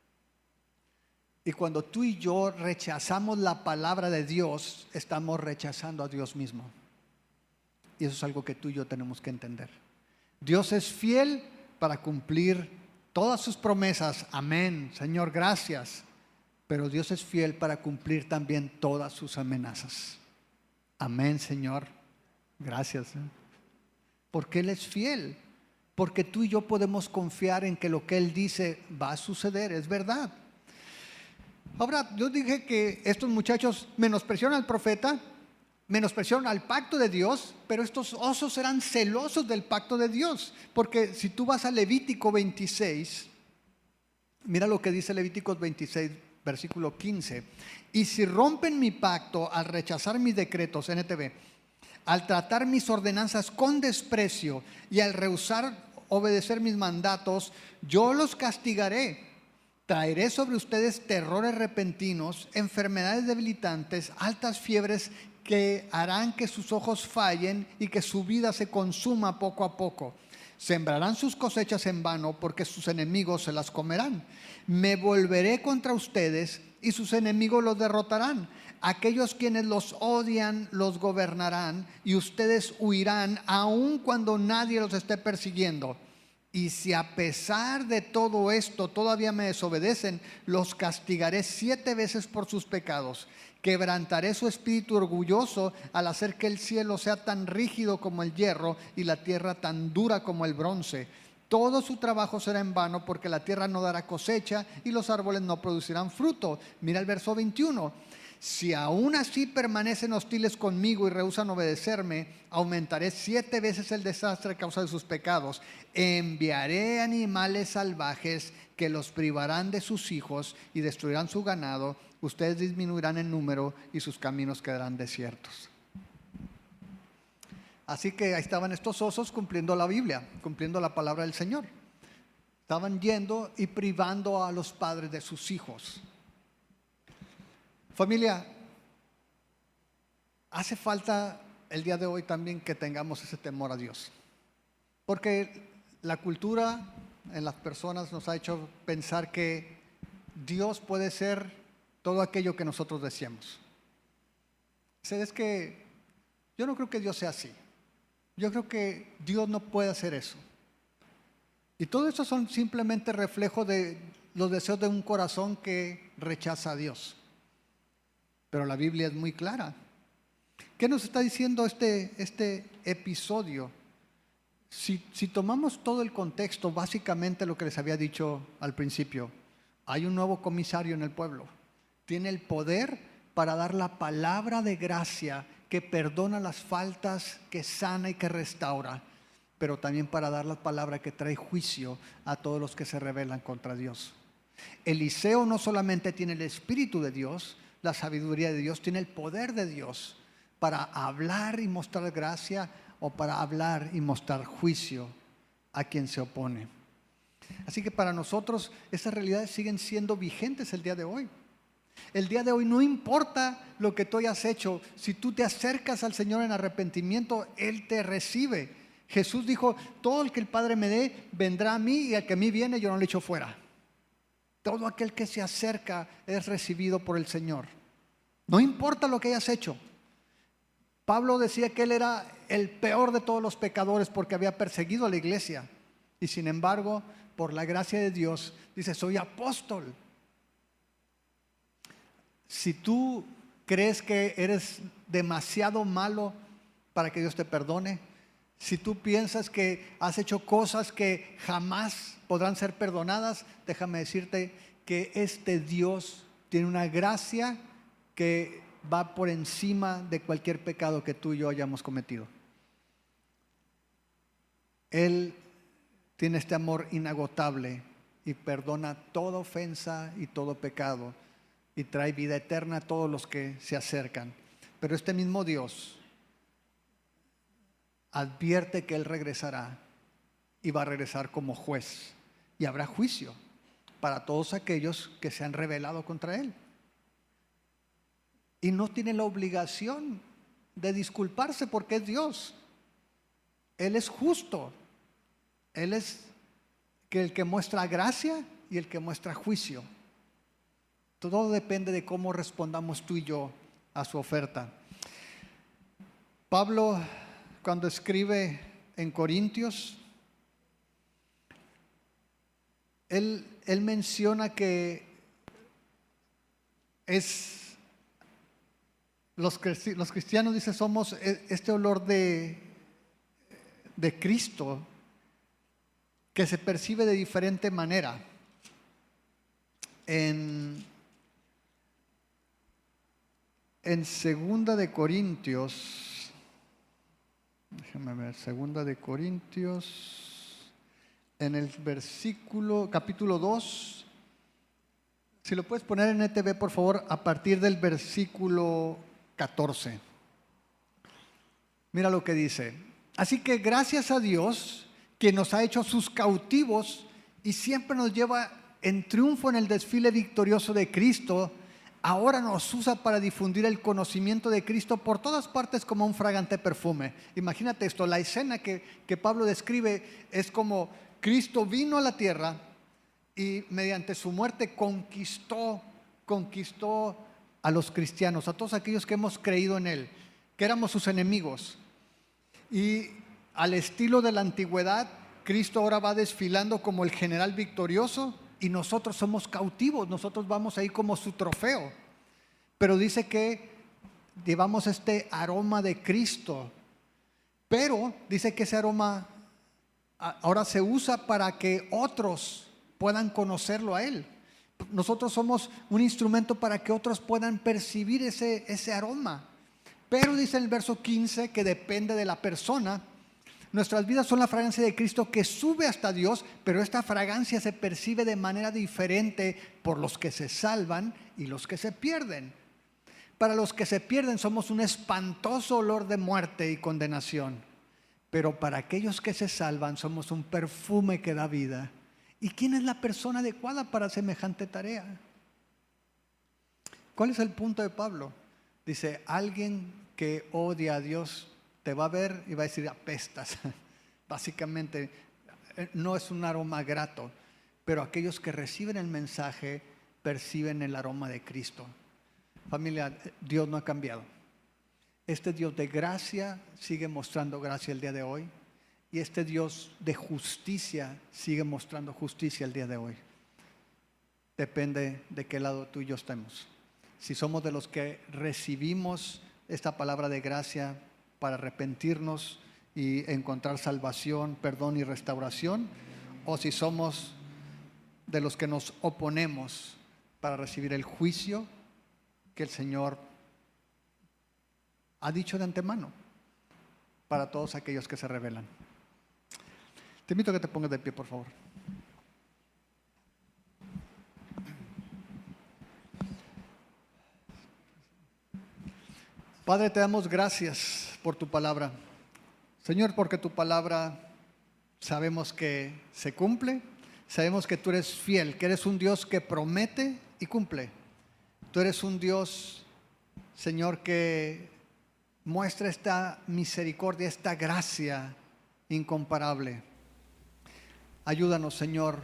Y cuando tú y yo rechazamos la palabra de Dios, estamos rechazando a Dios mismo. Y eso es algo que tú y yo tenemos que entender. Dios es fiel para cumplir todas sus promesas. Amén, Señor, gracias. Pero Dios es fiel para cumplir también todas sus amenazas. Amén, Señor, gracias. Porque Él es fiel. Porque tú y yo podemos confiar en que lo que Él dice va a suceder, es verdad. Ahora, yo dije que estos muchachos menospreciaron al profeta, menospreciaron al pacto de Dios, pero estos osos eran celosos del pacto de Dios. Porque si tú vas a Levítico veintiséis, mira lo que dice Levíticos veintiséis, versículo quince. Y si rompen mi pacto al rechazar mis decretos, N T V, al tratar mis ordenanzas con desprecio y al rehusar obedecer mis mandatos, yo los castigaré. Traeré sobre ustedes terrores repentinos, enfermedades debilitantes, altas fiebres que harán que sus ojos fallen y que su vida se consuma poco a poco. Sembrarán sus cosechas en vano porque sus enemigos se las comerán. Me volveré contra ustedes y sus enemigos los derrotarán. Aquellos quienes los odian los gobernarán y ustedes huirán aun cuando nadie los esté persiguiendo. Y si a pesar de todo esto todavía me desobedecen, los castigaré siete veces por sus pecados. Quebrantaré su espíritu orgulloso al hacer que el cielo sea tan rígido como el hierro y la tierra tan dura como el bronce. Todo su trabajo será en vano porque la tierra no dará cosecha y los árboles no producirán fruto. Mira el verso veintiuno. Si aún así permanecen hostiles conmigo y rehúsan obedecerme, aumentaré siete veces el desastre a causa de sus pecados. Enviaré animales salvajes que los privarán de sus hijos y destruirán su ganado. Ustedes disminuirán en número y sus caminos quedarán desiertos. Así que ahí estaban estos osos cumpliendo la Biblia, cumpliendo la palabra del Señor. Estaban yendo y privando a los padres de sus hijos. Familia, hace falta el día de hoy también que tengamos ese temor a Dios. Porque la cultura en las personas nos ha hecho pensar que Dios puede ser todo aquello que nosotros deseamos. Es que yo no creo que Dios sea así. Yo creo que Dios no puede hacer eso. Y todo eso son simplemente reflejos de los deseos de un corazón que rechaza a Dios. Pero la Biblia es muy clara. ¿Qué nos está diciendo este, este episodio? Si, si tomamos todo el contexto, básicamente lo que les había dicho al principio, hay un nuevo comisario en el pueblo. Tiene el poder para dar la palabra de gracia que perdona las faltas, que sana y que restaura, pero también para dar la palabra que trae juicio a todos los que se rebelan contra Dios. Eliseo no solamente tiene el Espíritu de Dios, la sabiduría de Dios, tiene el poder de Dios para hablar y mostrar gracia o para hablar y mostrar juicio a quien se opone. Así que para nosotros esas realidades siguen siendo vigentes el día de hoy. El día de hoy no importa lo que tú hayas hecho, si tú te acercas al Señor en arrepentimiento, Él te recibe. Jesús dijo, todo el que el Padre me dé vendrá a mí, y al que a mí viene yo no le echo fuera. Todo aquel que se acerca es recibido por el Señor. No importa lo que hayas hecho. Pablo decía que él era el peor de todos los pecadores porque había perseguido a la iglesia. Y sin embargo, por la gracia de Dios, dice, soy apóstol. Si tú crees que eres demasiado malo para que Dios te perdone, si tú piensas que has hecho cosas que jamás podrán ser perdonadas, déjame decirte que este Dios tiene una gracia que va por encima de cualquier pecado que tú y yo hayamos cometido. Él tiene este amor inagotable y perdona toda ofensa y todo pecado y trae vida eterna a todos los que se acercan. Pero este mismo Dios advierte que Él regresará y va a regresar como juez, y habrá juicio para todos aquellos que se han rebelado contra Él. Y no tiene la obligación de disculparse porque es Dios. Él es justo. Él es que el que muestra gracia y el que muestra juicio. Todo depende de cómo respondamos tú y yo a su oferta. Pablo, cuando escribe en Corintios, él, él menciona que es los, los cristianos, dice, somos este olor de, de Cristo que se percibe de diferente manera. En, en Segunda de Corintios, déjame ver, Segunda de Corintios, en el versículo, capítulo dos, si lo puedes poner en E T V por favor, a partir del versículo catorce. Mira lo que dice. Así que gracias a Dios, que nos ha hecho sus cautivos y siempre nos lleva en triunfo en el desfile victorioso de Cristo, ahora nos usa para difundir el conocimiento de Cristo por todas partes como un fragante perfume. Imagínate esto, la escena que, que Pablo describe es como Cristo vino a la tierra y mediante su muerte conquistó, conquistó a los cristianos, a todos aquellos que hemos creído en Él, que éramos sus enemigos. Y al estilo de la antigüedad, Cristo ahora va desfilando como el general victorioso y nosotros somos cautivos, nosotros vamos ahí como su trofeo. Pero dice que llevamos este aroma de Cristo, pero dice que ese aroma ahora se usa para que otros puedan conocerlo a Él. Nosotros somos un instrumento para que otros puedan percibir ese, ese aroma. Pero dice en el verso quince que depende de la persona. Nuestras vidas son la fragancia de Cristo que sube hasta Dios, pero esta fragancia se percibe de manera diferente por los que se salvan y los que se pierden. Para los que se pierden somos un espantoso olor de muerte y condenación, pero para aquellos que se salvan somos un perfume que da vida. ¿Y quién es la persona adecuada para semejante tarea? ¿Cuál es el punto de Pablo? Dice, alguien que odia a Dios te va a ver y va a decir apestas. Básicamente no es un aroma grato, pero aquellos que reciben el mensaje perciben el aroma de Cristo. Familia, Dios no ha cambiado. Este Dios de gracia sigue mostrando gracia el día de hoy, y este Dios de justicia sigue mostrando justicia el día de hoy. Depende de qué lado tú y yo estemos. Si somos de los que recibimos esta palabra de gracia para arrepentirnos y encontrar salvación, perdón y restauración, o si somos de los que nos oponemos para recibir el juicio que el Señor ha dicho de antemano para todos aquellos que se rebelan. Te invito a que te pongas de pie, por favor. Padre, te damos gracias por tu palabra. Señor, porque tu palabra sabemos que se cumple, sabemos que tú eres fiel, que eres un Dios que promete y cumple. Tú eres un Dios, Señor, que muestra esta misericordia, esta gracia incomparable. Ayúdanos, Señor,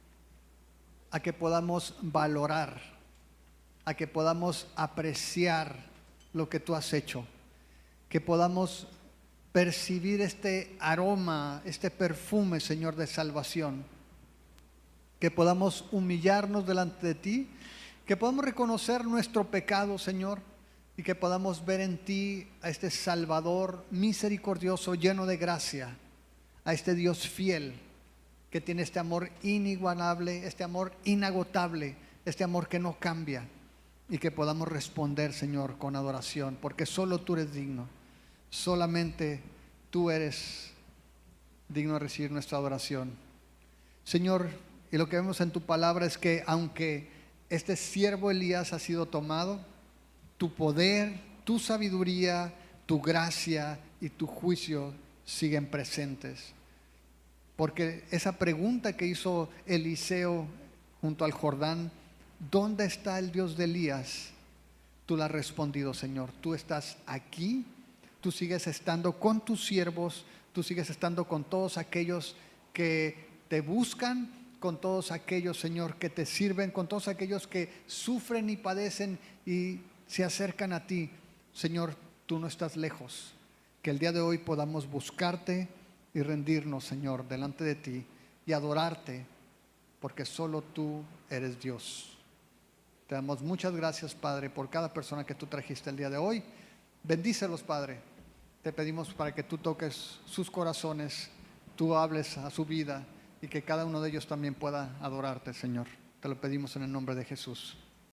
a que podamos valorar, a que podamos apreciar lo que tú has hecho, que podamos percibir este aroma, este perfume, Señor, de salvación, que podamos humillarnos delante de ti, que podamos reconocer nuestro pecado, Señor, y que podamos ver en ti a este Salvador misericordioso, lleno de gracia, a este Dios fiel, que tiene este amor inigualable, este amor inagotable, este amor que no cambia, y que podamos responder, Señor, con adoración, porque solo tú eres digno, solamente tú eres digno de recibir nuestra adoración. Señor, y lo que vemos en tu palabra es que aunque este siervo Elías ha sido tomado, tu poder, tu sabiduría, tu gracia y tu juicio siguen presentes. Porque esa pregunta que hizo Eliseo junto al Jordán, ¿dónde está el Dios de Elías? Tú la has respondido, Señor. Tú estás aquí, tú sigues estando con tus siervos, tú sigues estando con todos aquellos que te buscan, con todos aquellos, Señor, que te sirven, con todos aquellos que sufren y padecen y se acercan a ti. Señor, tú no estás lejos. Que el día de hoy podamos buscarte y rendirnos, Señor, delante de ti y adorarte, porque solo tú eres Dios. Te damos muchas gracias, Padre, por cada persona que tú trajiste el día de hoy. Bendícelos, Padre. Te pedimos para que tú toques sus corazones, tú hables a su vida y que cada uno de ellos también pueda adorarte, Señor. Te lo pedimos en el nombre de Jesús.